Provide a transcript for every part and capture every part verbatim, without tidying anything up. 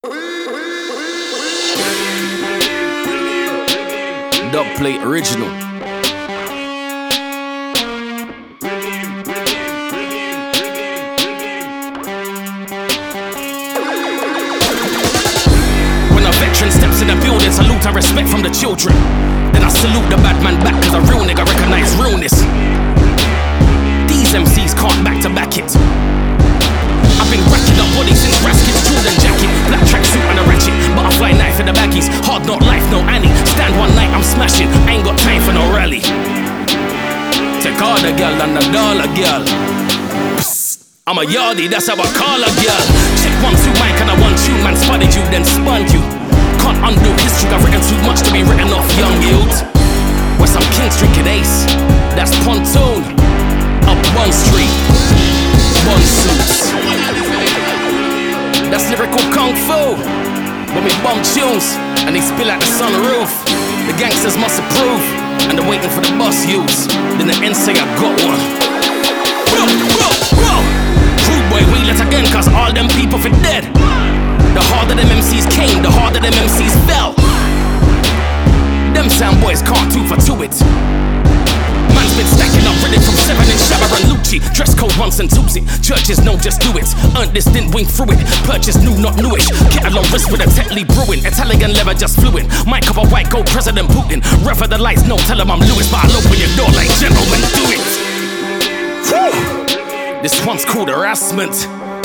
Dubplate original. When a veteran steps in the building, salute and respect from the children. Then I salute the bad man back, cause a real nigga recognize realness. These M Cs can't back to back it. I've been racking up bodies since Raskins, Jordan jacket, black tracksuit and a ratchet, butterfly knife in the baggies, hard not life, no Annie. Stand one night, I'm smashing, I ain't got time for no rally. Take all the girl and the dollar girl. Psst, I'm a yardie, that's how I call a girl. Check one, two mic and a one tune, man spotted you, then spun you. Can't undo history, I've written too much to be written off, young yield. Where some kings drinking ace, that's pontoon. Up one street, one suits. That's lyrical kung fu. When we bump tunes and they spill out the sunroof, the gangsters must approve, and they're waiting for the bus use. Then the end say I got one. Whoa, whoa, whoa. Rude boy, wheel it again, cause all them people for dead. The harder them M Cs came, the harder them M Cs fell. Them sound boys can't two for two it. Man's been stacking up, ready from seven in Shabba and Lucci. Dress code once and twos it. Churches know just do it. Earned this, didn't wing through it. Purchase new, not newish. Kettle on wrist with a Tetley brewing. Italian leather just fluid. Mic of a white gold President Putin. Rev the lights, no, tell him I'm Lewis, but I'll open your door like gentlemen do it. Whew. This one's called harassment.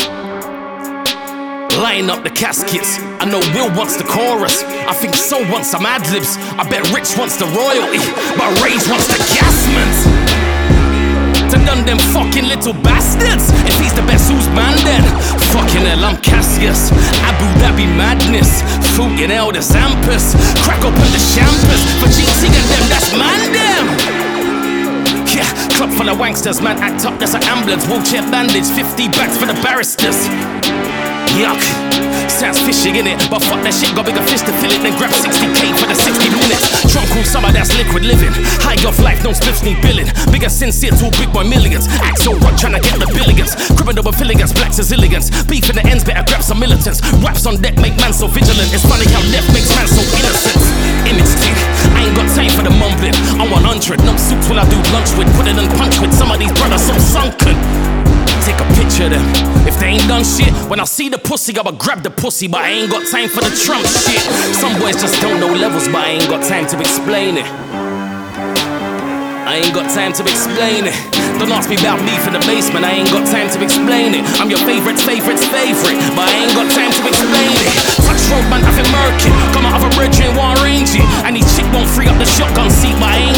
Line up the caskets. I know Will wants the chorus. I think So wants some ad-libs. I bet Rich wants the royalty, but Rage wants the gasment. To done them fucking little bastards. If he's the best, who's man then? Fucking hell, I'm Cassius. Abu Dhabi madness. Fucking hell, the Zampus. Crack open the champers. For G T and them, that's man them. Yeah, club full of wanksters. Man, act up, that's an ambulance. Wheelchair bandage. fifty bags for the barristers. Yuck, sounds fishy innit, but fuck that shit, got bigger fish to fill it. Then grab sixty K for the sixty minutes. Drunk all summer, that's liquid living. High off life, no spliffs need billing. Bigger sincere to big boy millions. Axel Rock trying to get the billions. Criminal with filligans, black Sicilians. Beef in the ends, better grab some militants. Raps on deck make man so vigilant. It's funny how death makes man so innocent. Image tick, I ain't got time for the mumbling. I'm one hundred, no suits will I do lunch with. Put it in punch with, some of these brothers so sunken. Take a picture of them. If they ain't done shit, when I see the pussy, I'ma grab the pussy, but I ain't got time for the Trump shit. Some boys just don't know levels, but I ain't got time to explain it. I ain't got time to explain it. Don't ask me about beef in the basement, I ain't got time to explain it. I'm your favorite's favorite's favorite, but I ain't got time to explain it. Touch road man, I've been murking. Come out of a bridge in one range, and these chick won't free up the shotgun seat, but I ain't